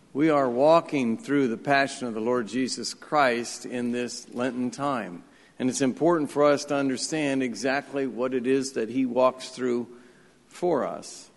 We are walking through the passion of the Lord Jesus Christ in this Lenten time. And it's important for us to understand exactly what it is that he walks through for us.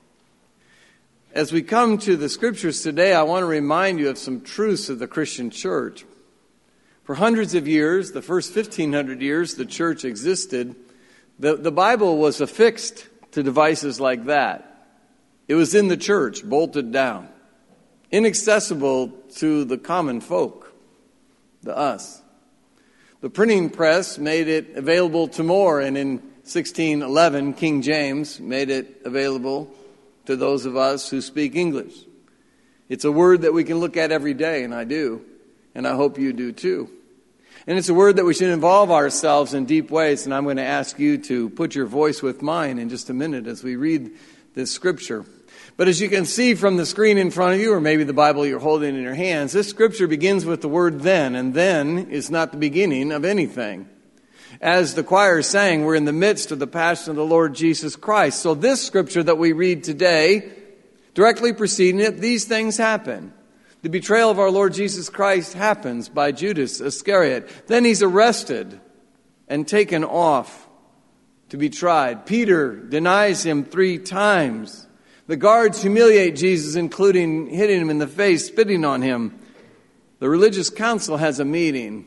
As we come to the scriptures today, I want to remind you of some truths of the Christian church. For hundreds of years, the first 1,500 years the church existed, the Bible was affixed to devices like that. It was in the church, bolted down, inaccessible to the common folk, the us. The printing press made it available to more, and in 1611, King James made it available to those of us who speak English. It's a word that we can look at every day, and I do, and I hope you do too. And it's a word that we should involve ourselves in deep ways, and I'm going to ask you to put your voice with mine in just a minute as we read this scripture. But as you can see from the screen in front of you, or maybe the Bible you're holding in your hands, this scripture begins with the word then, and then is not the beginning of anything. As the choir sang, we're in the midst of the passion of the Lord Jesus Christ. So this scripture that we read today, directly preceding it, these things happen. The betrayal of our Lord Jesus Christ happens by Judas Iscariot. Then he's arrested and taken off to be tried. Peter denies him 3 times. The guards humiliate Jesus, including hitting him in the face, spitting on him. The religious council has a meeting.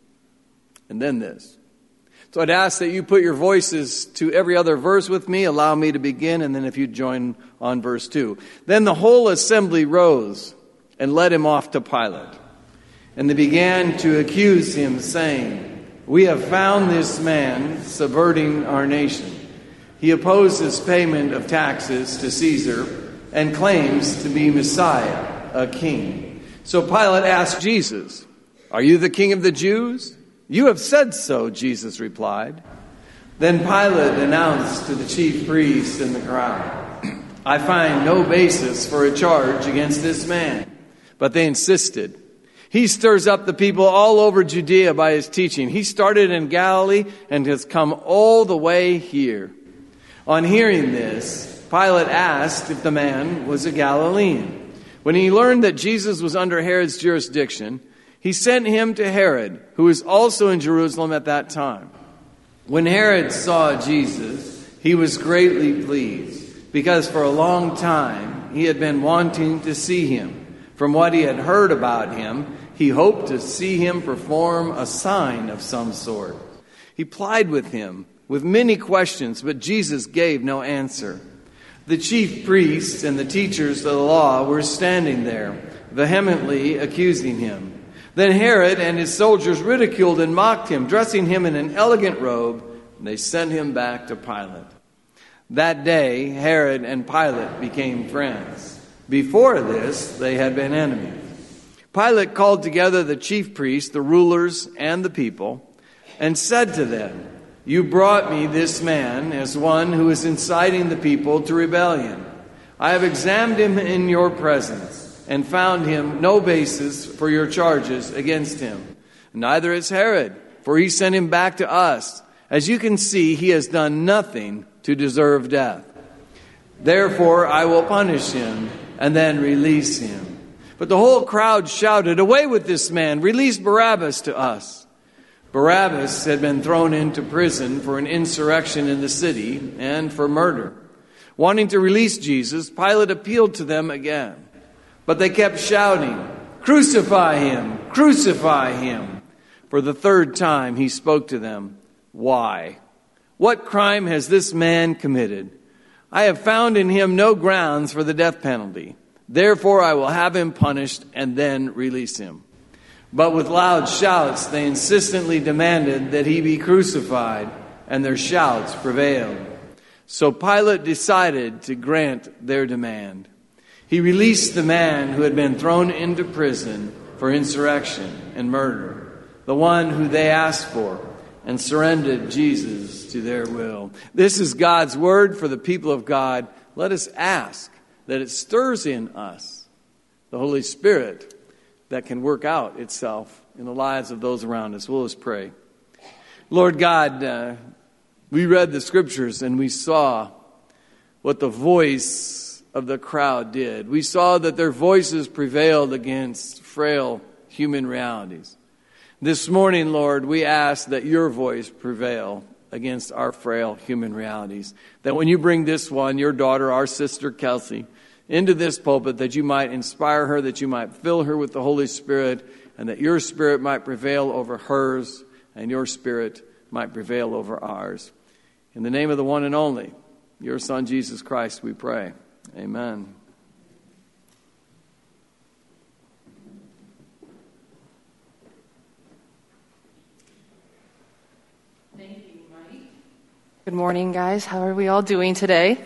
And then this. So I'd ask that you put your voices to every other verse with me. Allow me to begin, and then if you join on verse 2. Then the whole assembly rose and led him off to Pilate. And they began to accuse him, saying, "We have found this man subverting our nation. He opposes payment of taxes to Caesar and claims to be Messiah, a king." So Pilate asked Jesus, "Are you the king of the Jews?" "You have said so," Jesus replied. Then Pilate announced to the chief priests and the crowd, "I find no basis for a charge against this man." But they insisted. He stirs up the people all over Judea by his teaching. He started in Galilee and has come all the way here. On hearing this, Pilate asked if the man was a Galilean. When he learned that Jesus was under Herod's jurisdiction, he sent him to Herod, who was also in Jerusalem at that time. When Herod saw Jesus, he was greatly pleased, because for a long time he had been wanting to see him. From what he had heard about him, he hoped to see him perform a sign of some sort. He plied with him with many questions, but Jesus gave no answer. The chief priests and the teachers of the law were standing there, vehemently accusing him. Then Herod and his soldiers ridiculed and mocked him, dressing him in an elegant robe, and they sent him back to Pilate. That day, Herod and Pilate became friends. Before this, they had been enemies. Pilate called together the chief priests, the rulers, and the people, and said to them, "You brought me this man as one who is inciting the people to rebellion. I have examined him in your presence and found him no basis for your charges against him. Neither is Herod, for he sent him back to us. As you can see, he has done nothing to deserve death. Therefore, I will punish him and then release him." But the whole crowd shouted, "Away with this man! Release Barabbas to us!" Barabbas had been thrown into prison for an insurrection in the city and for murder. Wanting to release Jesus, Pilate appealed to them again. But they kept shouting, "Crucify him! Crucify him!" For the 3rd time he spoke to them. "Why? What crime has this man committed? I have found in him no grounds for the death penalty. Therefore I will have him punished and then release him." But with loud shouts they insistently demanded that he be crucified, and their shouts prevailed. So Pilate decided to grant their demand. He released the man who had been thrown into prison for insurrection and murder, the one who they asked for, and surrendered Jesus to their will. This is God's word for the people of God. Let us ask that it stirs in us the Holy Spirit that can work out itself in the lives of those around us. Well, let's pray. Lord God, we read the scriptures and we saw what the voice of the crowd did. We saw that their voices prevailed against frail human realities. This morning, Lord, we ask that your voice prevail against our frail human realities. That when you bring this one, your daughter, our sister Kelsey, into this pulpit, that you might inspire her, that you might fill her with the Holy Spirit, and that your Spirit might prevail over hers, and your Spirit might prevail over ours. In the name of the one and only, your Son, Jesus Christ, we pray. Amen. Thank you, Mike. Good morning, guys. How are we all doing today?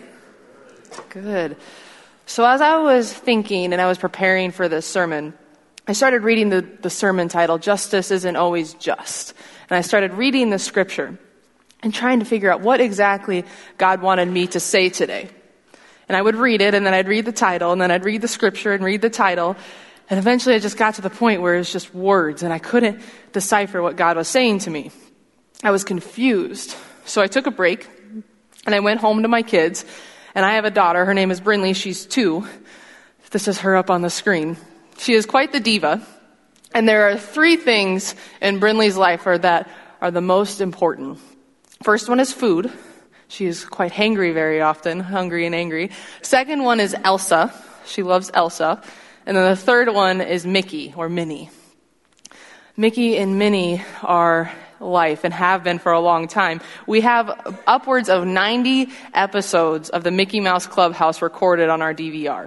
Good. So as I was thinking and I was preparing for this sermon, I started reading the sermon title, Justice Isn't Always Just. And I started reading the scripture and trying to figure out what exactly God wanted me to say today. And I would read it, and then I'd read the title, and then I'd read the scripture and read the title. And eventually I just got to the point where it was just words, and I couldn't decipher what God was saying to me. I was confused. So I took a break, and I went home to my kids. And I have a daughter. Her name is Brinley. She's 2. This is her up on the screen. She is quite the diva. And there are 3 things in Brinley's life that are the most important. First one is food. She is quite hangry very often, hungry and angry. Second one is Elsa. She loves Elsa. And then the third one is Mickey, or Minnie. Mickey and Minnie are life and have been for a long time. We have upwards of 90 episodes of the Mickey Mouse Clubhouse recorded on our DVR.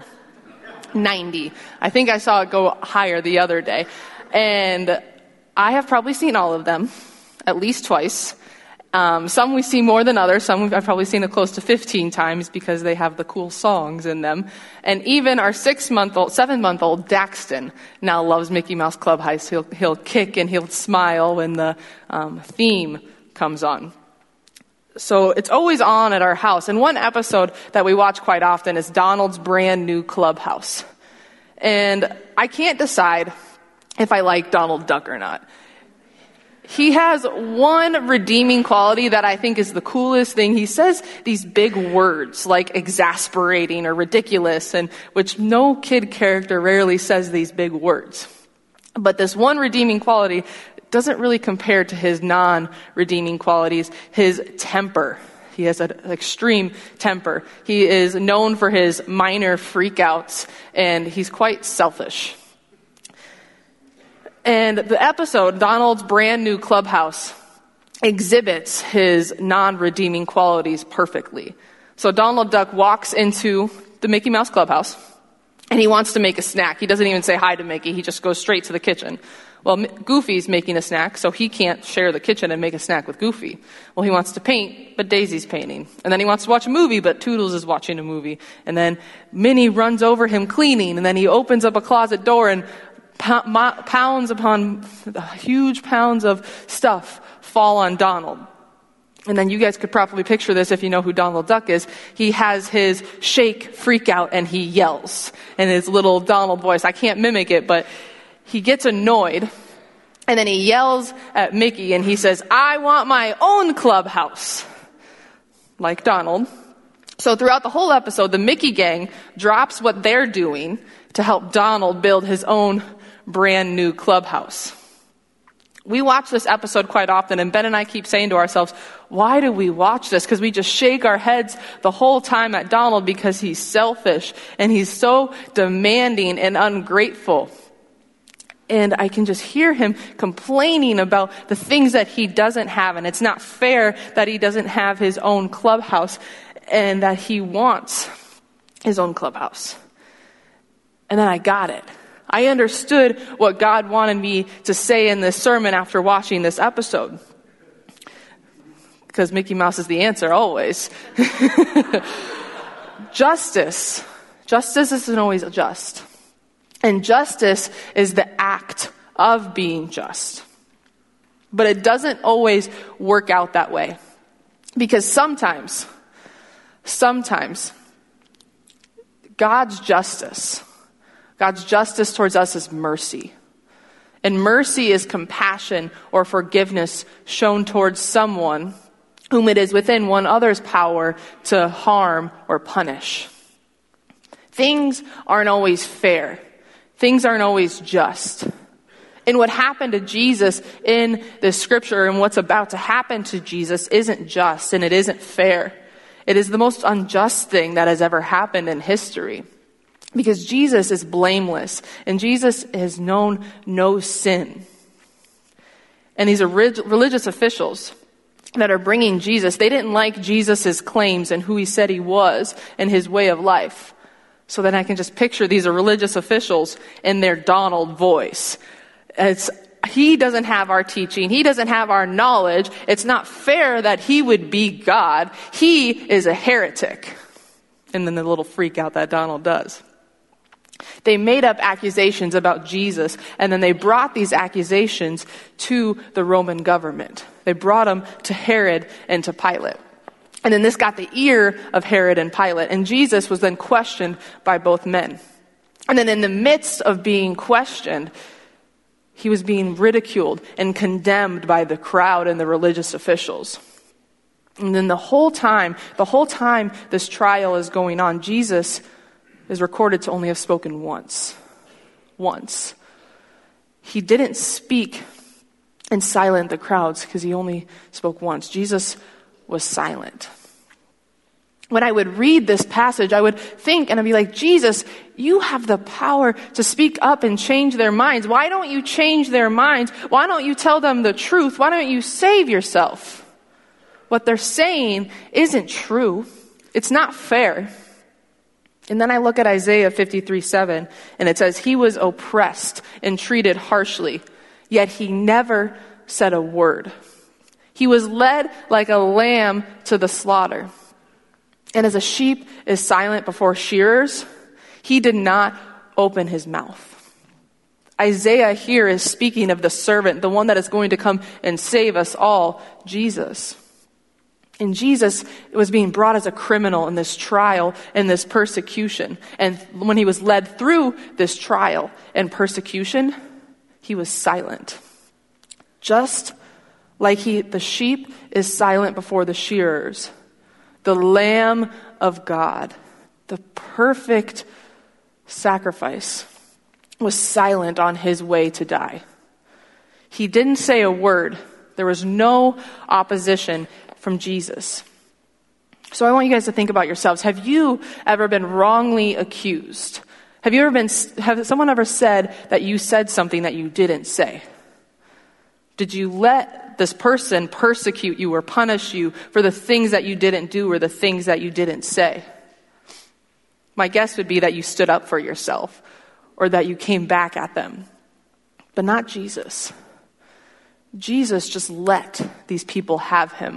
90. I think I saw it go higher the other day. And I have probably seen all of them, at least twice. Some we see more than others. Some I've probably seen it close to 15 times because they have the cool songs in them. And even our 7-month-old Daxton now loves Mickey Mouse Clubhouse. He'll kick and he'll smile when the theme comes on. So it's always on at our house. And one episode that we watch quite often is Donald's brand new clubhouse. And I can't decide if I like Donald Duck or not. He has one redeeming quality that I think is the coolest thing. He says these big words like exasperating or ridiculous, and which no kid character rarely says these big words. But this one redeeming quality doesn't really compare to his non-redeeming qualities, his temper. He has an extreme temper. He is known for his minor freakouts, and he's quite selfish. And the episode, Donald's brand new clubhouse, exhibits his non-redeeming qualities perfectly. So Donald Duck walks into the Mickey Mouse Clubhouse, and he wants to make a snack. He doesn't even say hi to Mickey. He just goes straight to the kitchen. Well, Goofy's making a snack, so he can't share the kitchen and make a snack with Goofy. Well, he wants to paint, but Daisy's painting. And then he wants to watch a movie, but Toodles is watching a movie. And then Minnie runs over him cleaning, and then he opens up a closet door and pounds upon huge pounds of stuff fall on Donald. And then you guys could probably picture this if you know who Donald Duck is. He has his shake, freak out, and he yells in his little Donald voice. I can't mimic it, but he gets annoyed. And then he yells at Mickey and he says, "I want my own clubhouse." Like Donald. So throughout the whole episode, the Mickey gang drops what they're doing to help Donald build his own brand new clubhouse. We watch this episode quite often, and Ben and I keep saying to ourselves, why do we watch this? Because we just shake our heads the whole time at Donald because he's selfish and he's so demanding and ungrateful. And I can just hear him complaining about the things that he doesn't have, and it's not fair that he doesn't have his own clubhouse and that he wants his own clubhouse. And then I got it. I understood what God wanted me to say in this sermon after watching this episode. Because Mickey Mouse is the answer always. Justice. Justice isn't always just. And justice is the act of being just. But it doesn't always work out that way. Because sometimes, God's justice towards us is mercy. And mercy is compassion or forgiveness shown towards someone whom it is within one other's power to harm or punish. Things aren't always fair. Things aren't always just. And what happened to Jesus in this scripture and what's about to happen to Jesus isn't just and it isn't fair. It is the most unjust thing that has ever happened in history. Because Jesus is blameless and Jesus has known no sin. And these religious officials that are bringing Jesus, they didn't like Jesus' claims and who he said he was and his way of life. So then I can just picture these religious officials in their Donald voice. He doesn't have our teaching. He doesn't have our knowledge. It's not fair that he would be God. He is a heretic. And then the little freak out that Donald does. They made up accusations about Jesus, and then they brought these accusations to the Roman government. They brought them to Herod and to Pilate. And then this got the ear of Herod and Pilate, and Jesus was then questioned by both men. And then in the midst of being questioned, he was being ridiculed and condemned by the crowd and the religious officials. And then the whole time this trial is going on, Jesus is recorded to only have spoken once. Once. He didn't speak and silent the crowds because he only spoke once. Jesus was silent. When I would read this passage, I would think and I'd be like, Jesus, you have the power to speak up and change their minds. Why don't you change their minds? Why don't you tell them the truth? Why don't you save yourself? What they're saying isn't true. It's not fair. And then I look at Isaiah 53:7, and it says, he was oppressed and treated harshly, yet he never said a word. He was led like a lamb to the slaughter. And as a sheep is silent before shearers, he did not open his mouth. Isaiah here is speaking of the servant, the one that is going to come and save us all, Jesus. And Jesus was being brought as a criminal in this trial and this persecution. And when he was led through this trial and persecution, he was silent. Just like the sheep is silent before the shearers, the Lamb of God, the perfect sacrifice, was silent on his way to die. He didn't say a word. There was no opposition from Jesus. So I want you guys to think about yourselves. Have you ever been wrongly accused? Have someone ever said that you said something that you didn't say? Did you let this person persecute you or punish you for the things that you didn't do or the things that you didn't say? My guess would be that you stood up for yourself or that you came back at them. But not Jesus. Jesus just let these people have him.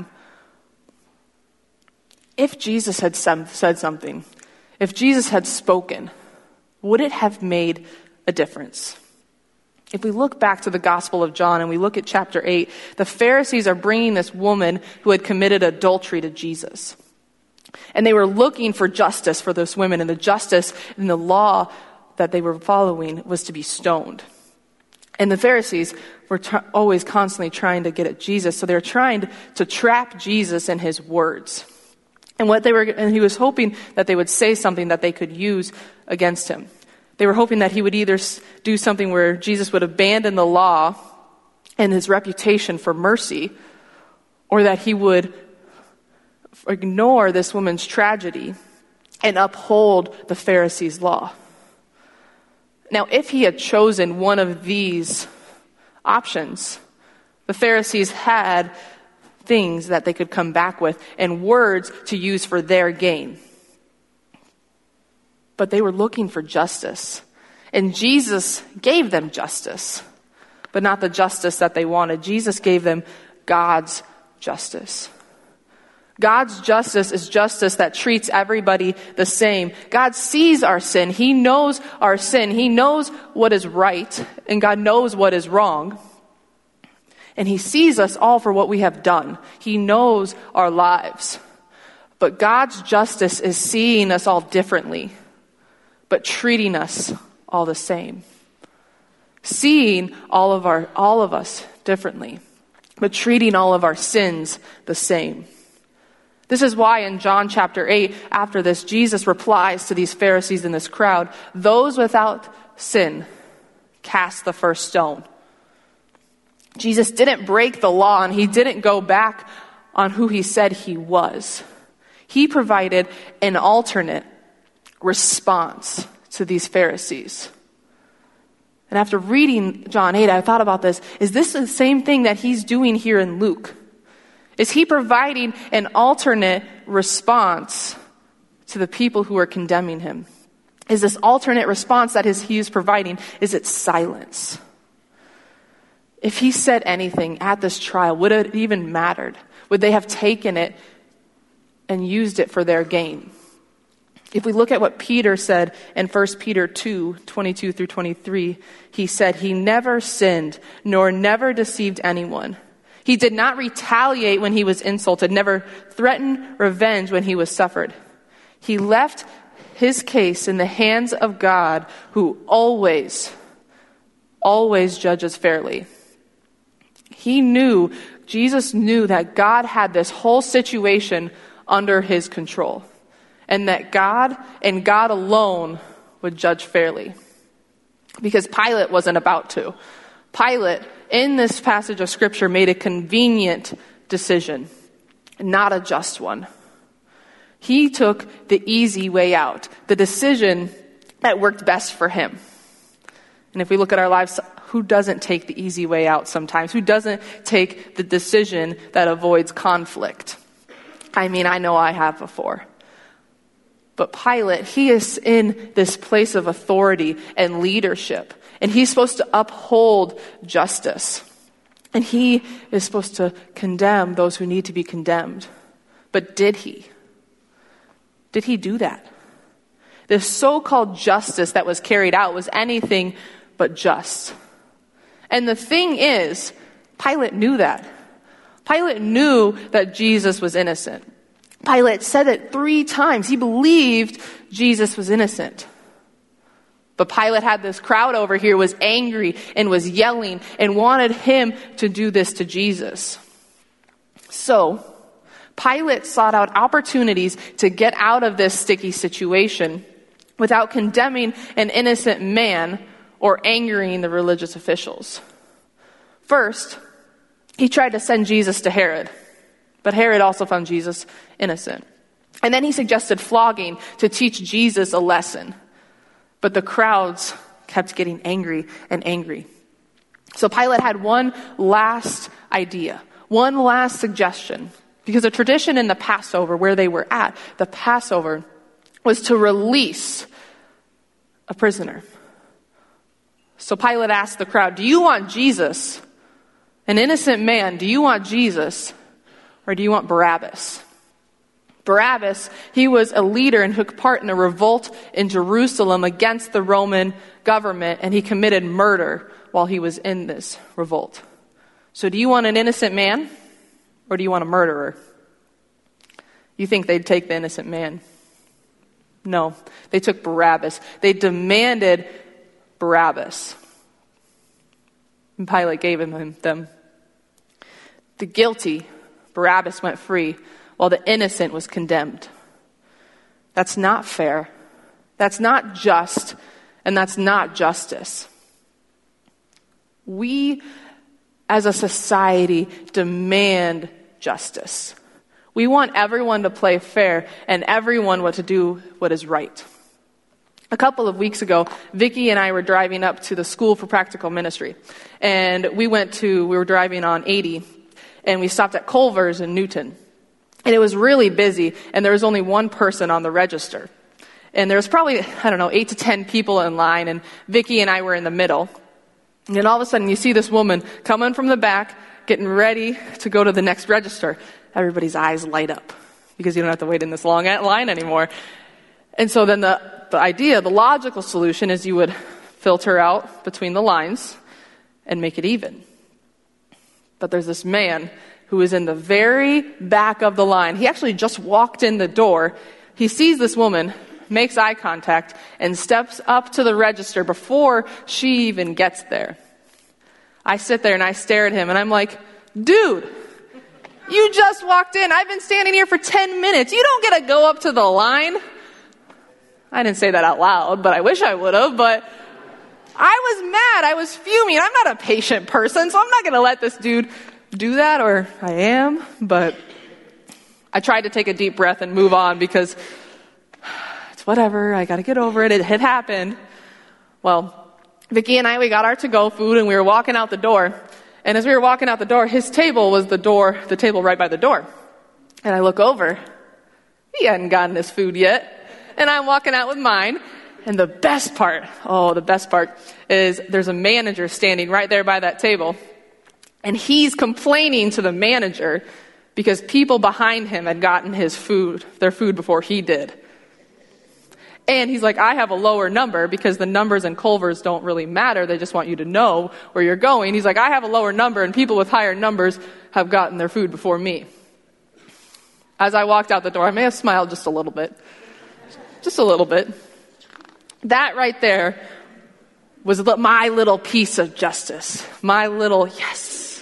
If Jesus had said something, if Jesus had spoken, would it have made a difference? If we look back to the Gospel of John and we look at chapter 8, the Pharisees are bringing this woman who had committed adultery to Jesus. And they were looking for justice for this woman, and the justice in the law that they were following was to be stoned. And the Pharisees were always constantly trying to get at Jesus, so they were trying to trap Jesus in his words. And he was hoping that they would say something that they could use against him. They were hoping that he would either do something where Jesus would abandon the law and his reputation for mercy, or that he would ignore this woman's tragedy and uphold the Pharisees' law. Now, if he had chosen one of these options, the Pharisees had things that they could come back with and words to use for their gain. But they were looking for justice. And Jesus gave them justice, but not the justice that they wanted. Jesus gave them God's justice. God's justice is justice that treats everybody the same. God sees our sin. He knows our sin. He knows what is right, and God knows what is wrong. And he sees us all for what we have done. He knows our lives. But God's justice is seeing us all differently, but treating us all the same. Seeing all of us differently, but treating all of our sins the same. This is why in John chapter 8, after this, Jesus replies to these Pharisees in this crowd, "Those without sin, cast the first stone." Jesus didn't break the law, and he didn't go back on who he said he was. He provided an alternate response to these Pharisees. And after reading John 8, I thought about this. Is this the same thing that he's doing here in Luke? Is he providing an alternate response to the people who are condemning him? Is this alternate response that he is providing, is it silence? If he said anything at this trial, would it even mattered? Would they have taken it and used it for their gain? If we look at what Peter said in 1 Peter 2:22 through 23, he said, "He never sinned, nor never deceived anyone. He did not retaliate when he was insulted, never threatened revenge when he was suffered. He left his case in the hands of God, who always judges fairly." Jesus knew that God had this whole situation under his control, and that God and God alone would judge fairly. Because Pilate wasn't about to. Pilate, in this passage of Scripture, made a convenient decision, not a just one. He took the easy way out, the decision that worked best for him. And if we look at our lives, who doesn't take the easy way out sometimes? Who doesn't take the decision that avoids conflict? I mean, I know I have before. But Pilate, he is in this place of authority and leadership. And he's supposed to uphold justice. And he is supposed to condemn those who need to be condemned. But did he? Did he do that? The so-called justice that was carried out was anything but just. And the thing is, Pilate knew that. Pilate knew that Jesus was innocent. Pilate said it 3 times. He believed Jesus was innocent. But Pilate had this crowd over here, was angry and was yelling and wanted him to do this to Jesus. So, Pilate sought out opportunities to get out of this sticky situation without condemning an innocent man or angering the religious officials. First, he tried to send Jesus to Herod, but Herod also found Jesus innocent. And then he suggested flogging to teach Jesus a lesson. But the crowds kept getting angry and angry. So Pilate had one last idea, one last suggestion. Because a tradition in the Passover, where they were at, the Passover, was to release a prisoner. So Pilate asked the crowd, "Do you want Jesus, an innocent man, do you want Jesus, or do you want Barabbas?" Barabbas, he was a leader and took part in a revolt in Jerusalem against the Roman government, and he committed murder while he was in this revolt. So do you want an innocent man, or do you want a murderer? You think they'd take the innocent man? No, they took Barabbas. They demanded Barabbas. And Pilate gave them. The guilty, Barabbas, went free, while the innocent was condemned. That's not fair. That's not just, and that's not justice. We, as a society, demand justice. We want everyone to play fair and everyone to do what is right. A couple of weeks ago, Vicki and I were driving up to the School for Practical Ministry. And we were driving on 80, and we stopped at Culver's in Newton. And it was really busy, and there was only one person on the register. And there was probably, 8 to 10 people in line, and Vicki and I were in the middle. And then all of a sudden, you see this woman coming from the back, getting ready to go to the next register. Everybody's eyes light up, because you don't have to wait in this long line anymore. And so then the logical solution is you would filter out between the lines and make it even. But there's this man who is in the very back of the line. He actually just walked in the door. He sees this woman, makes eye contact, and steps up to the register before she even gets there. I sit there and I stare at him and I'm like, dude, You just walked in. I've been standing here for 10 minutes. You don't get to go up to the line. I didn't say that out loud, but I wish I would have. But I was mad. I was fuming. I'm not a patient person, so I'm not going to let this dude do that, or I am. But I tried to take a deep breath and move on because it's whatever. I got to get over it. It had happened. Well, Vicki and I, we got our to-go food, and we were walking out the door. And as we were walking out the door, his table was the table right by the door. And I look over. He hadn't gotten his food yet. And I'm walking out with mine. And the best part is there's a manager standing right there by that table. And he's complaining to the manager because people behind him had gotten their food before he did. And he's like, I have a lower number because the numbers in Culver's don't really matter. They just want you to know where you're going. He's like, I have a lower number and people with higher numbers have gotten their food before me. As I walked out the door, I may have smiled just a little bit. Just a little bit. That right there was my little piece of justice. My little yes.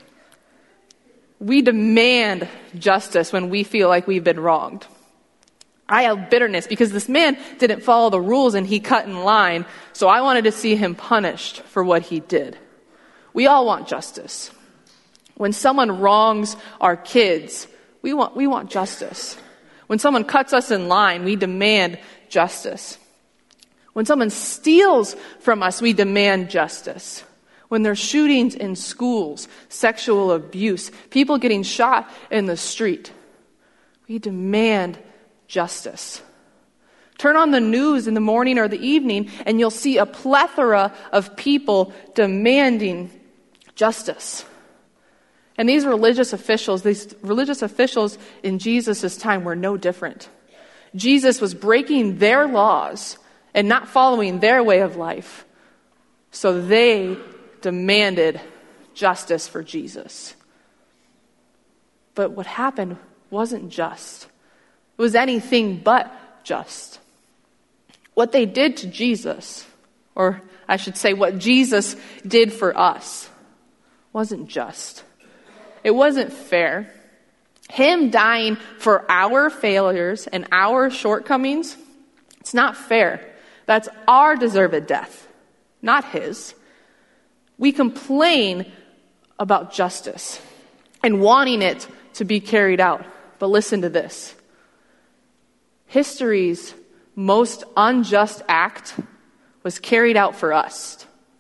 We demand justice when we feel like we've been wronged. I have bitterness because this man didn't follow the rules and he cut in line, so I wanted to see him punished for what he did. We all want justice. When someone wrongs our kids, we want justice. When someone cuts us in line, we demand justice. When someone steals from us, we demand justice. When there's shootings in schools, sexual abuse, people getting shot in the street, we demand justice. Turn on the news in the morning or the evening, and you'll see a plethora of people demanding justice. And these religious officials in Jesus' time were no different. Jesus was breaking their laws and not following their way of life. So they demanded justice for Jesus. But what happened wasn't just. It was anything but just. What they did to Jesus, or I should say what Jesus did for us, wasn't just. It wasn't fair. Him dying for our failures and our shortcomings, it's not fair. That's our deserved death, not his. We complain about justice and wanting it to be carried out. But listen to this. History's most unjust act was carried out for us.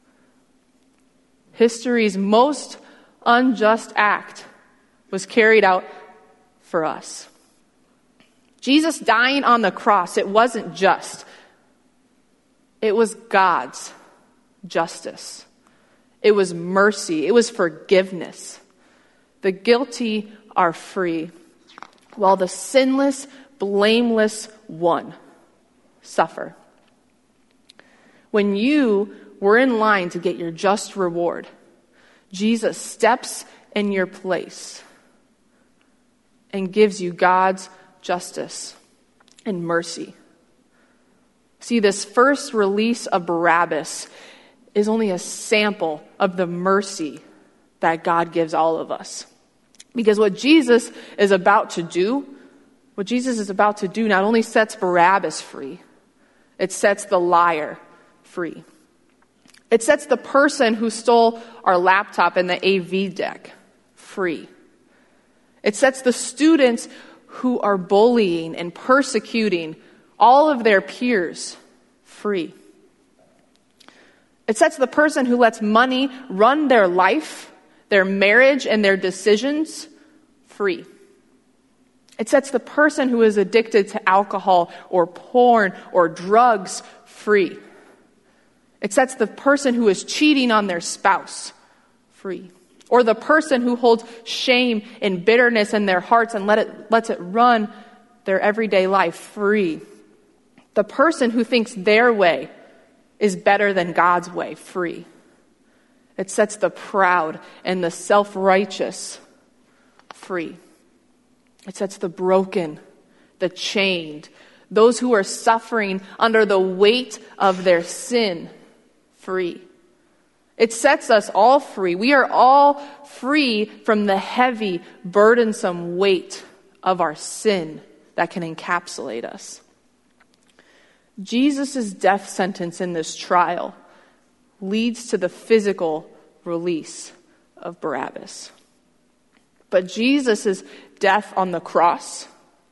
History's most unjust act was carried out for us. Jesus dying on the cross, it wasn't just. It was God's justice. It was mercy. It was forgiveness. The guilty are free, while the sinless, blameless one suffer. When you were in line to get your just reward, Jesus steps in your place and gives you God's justice and mercy. See, this first release of Barabbas is only a sample of the mercy that God gives all of us. Because what Jesus is about to do not only sets Barabbas free, it sets the liar free. It sets the person who stole our laptop and the AV deck free. It sets the students who are bullying and persecuting all of their peers free. It sets the person who lets money run their life, their marriage, and their decisions free. It sets the person who is addicted to alcohol or porn or drugs free. It sets the person who is cheating on their spouse free. Or the person who holds shame and bitterness in their hearts and lets it run their everyday life free. The person who thinks their way is better than God's way free. It sets the proud and the self-righteous free. It sets the broken, the chained, those who are suffering under the weight of their sin free. It sets us all free. We are all free from the heavy, burdensome weight of our sin that can encapsulate us. Jesus' death sentence in this trial leads to the physical release of Barabbas. But Jesus' death on the cross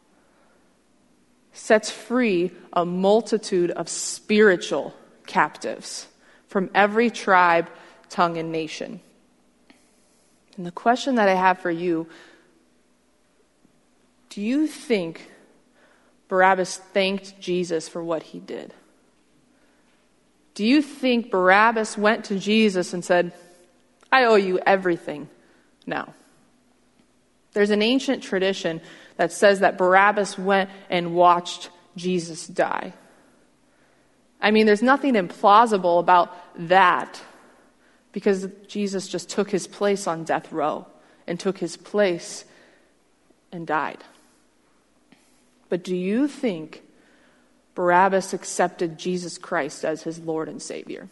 sets free a multitude of spiritual captives from every tribe, tongue, and nation. And the question that I have for you, do you think Barabbas thanked Jesus for what he did? Do you think Barabbas went to Jesus and said, I owe you everything now? There's an ancient tradition that says that Barabbas went and watched Jesus die. I mean, there's nothing implausible about that because Jesus just took his place on death row and took his place and died. But do you think Barabbas accepted Jesus Christ as his Lord and Savior?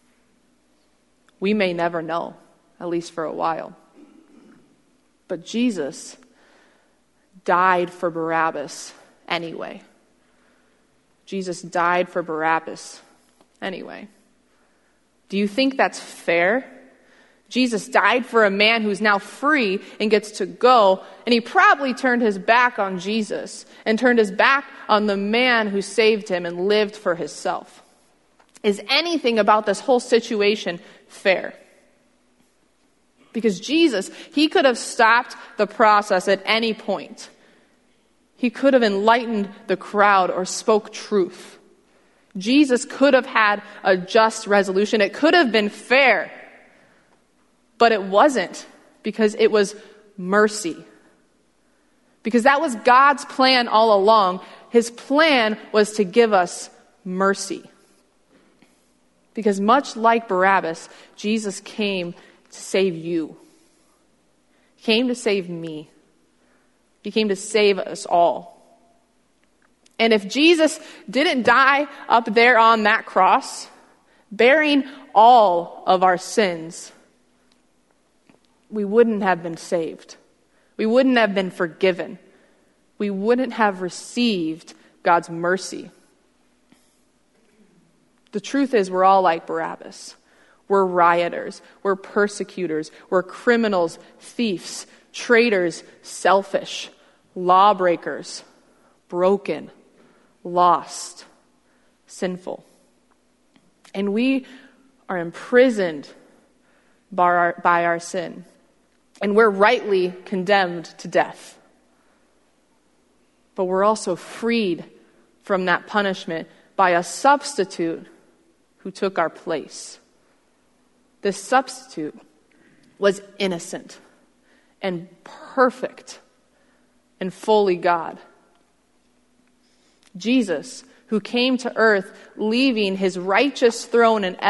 We may never know, at least for a while. But Jesus died for Barabbas anyway. Jesus died for Barabbas anyway. Do you think that's fair? Jesus died for a man who's now free and gets to go, and he probably turned his back on Jesus and turned his back on the man who saved him and lived for himself. Is anything about this whole situation fair? Because Jesus, he could have stopped the process at any point. He could have enlightened the crowd or spoke truth. Jesus could have had a just resolution. It could have been fair. But it wasn't, because it was mercy. Because that was God's plan all along. His plan was to give us mercy. Because much like Barabbas, Jesus came to save you. He came to save me. He came to save us all. And if Jesus didn't die up there on that cross, bearing all of our sins, we wouldn't have been saved. We wouldn't have been forgiven. We wouldn't have received God's mercy. The truth is, we're all like Barabbas. We're rioters. We're persecutors. We're criminals, thieves, traitors, selfish, lawbreakers, broken, lost, sinful. And we are imprisoned by our sin. And we're rightly condemned to death. But we're also freed from that punishment by a substitute who took our place. This substitute was innocent and perfect and fully God. Jesus, who came to earth leaving his righteous throne in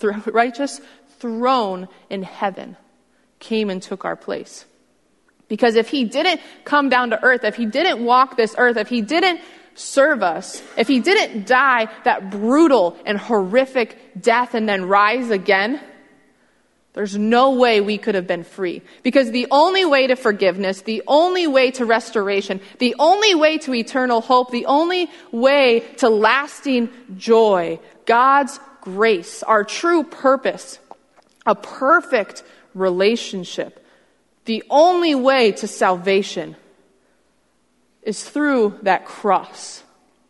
heaven, came and took our place. Because if he didn't come down to earth, if he didn't walk this earth, if he didn't serve us, if he didn't die that brutal and horrific death and then rise again, there's no way we could have been free. Because the only way to forgiveness, the only way to restoration, the only way to eternal hope, the only way to lasting joy, God's grace, our true purpose, a perfect relationship, the only way to salvation is through that cross,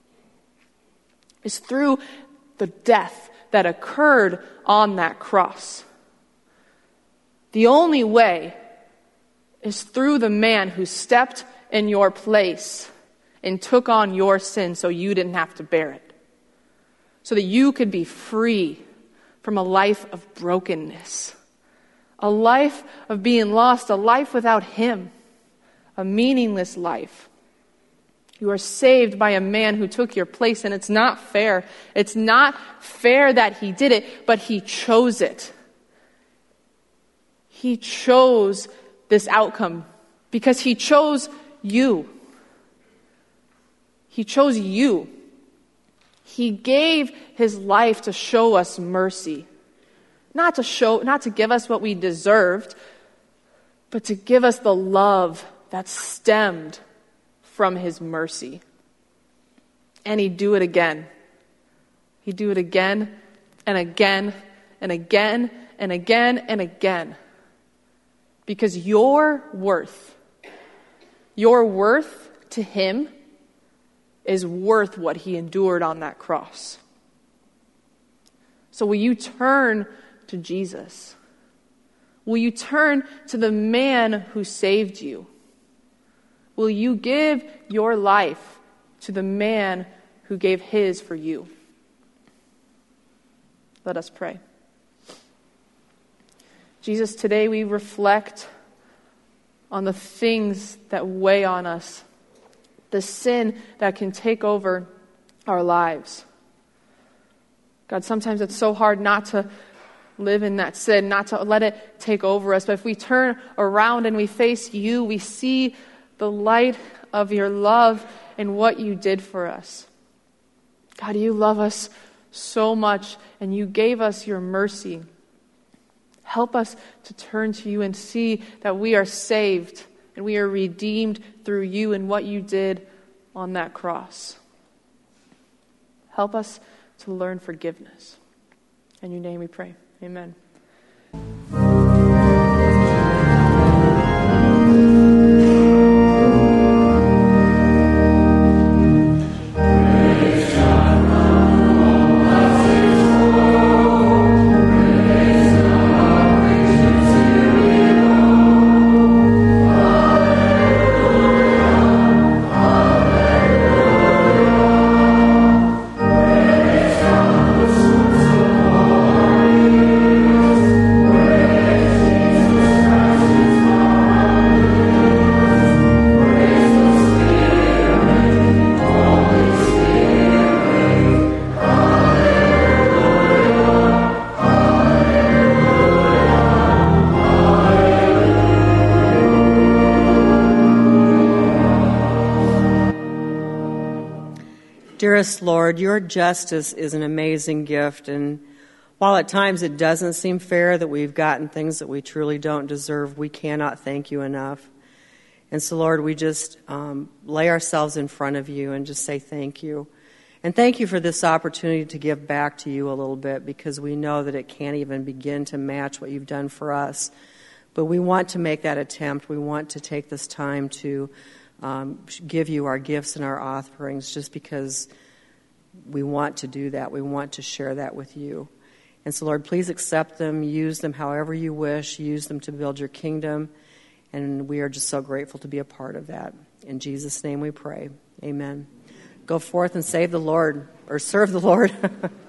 is through the death that occurred on that cross. The only way is through the man who stepped in your place and took on your sin so you didn't have to bear it. So that you could be free from a life of brokenness, a life of being lost, a life without him, a meaningless life. You are saved by a man who took your place, and it's not fair. It's not fair that he did it, but he chose it. He chose this outcome because he chose you. He chose you. He gave his life to show us mercy. not to give us what we deserved, but to give us the love that stemmed from his mercy. And he'd do it again. He'd do it again and again and again and again and again. Because your worth to him is worth what he endured on that cross. So will you turn to Jesus? Will you turn to the man who saved you? Will you give your life to the man who gave his for you? Let us pray. Jesus, today we reflect on the things that weigh on us, the sin that can take over our lives. God, sometimes it's so hard not to live in that sin, not to let it take over us. But if we turn around and we face you, we see the light of your love and what you did for us. God, you love us so much, and you gave us your mercy. Help us to turn to you and see that we are saved and we are redeemed through you and what you did on that cross. Help us to learn forgiveness. In your name we pray. Amen. Dearest Lord, your justice is an amazing gift, and while at times it doesn't seem fair that we've gotten things that we truly don't deserve, we cannot thank you enough. And so, Lord, we just lay ourselves in front of you and just say thank you. And thank you for this opportunity to give back to you a little bit, because we know that it can't even begin to match what you've done for us. But we want to make that attempt. We want to take this time to give you our gifts and our offerings, just because we want to do that. We want to share that with you. And so, Lord, please accept them, use them however you wish, use them to build your kingdom. And we are just so grateful to be a part of that. In Jesus' name we pray. Amen. Go forth and save the Lord, or serve the Lord.